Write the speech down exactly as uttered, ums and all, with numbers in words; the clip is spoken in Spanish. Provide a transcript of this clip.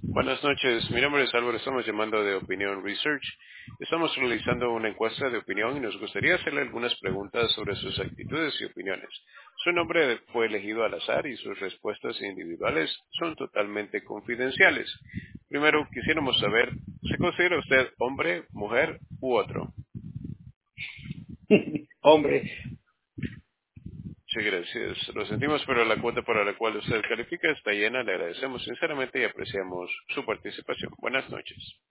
Buenas noches, mi nombre es Álvaro, estamos llamando de Opinion Research. Estamos realizando una encuesta de opinión y nos gustaría hacerle algunas preguntas sobre sus actitudes y opiniones. Su nombre fue elegido al azar y sus respuestas individuales son totalmente confidenciales. Primero, quisiéramos saber, ¿se considera usted hombre, mujer u otro? Hombre, Sí, gracias. Lo sentimos, pero la cuota para la cual usted califica está llena. Le agradecemos sinceramente y apreciamos su participación. Buenas noches.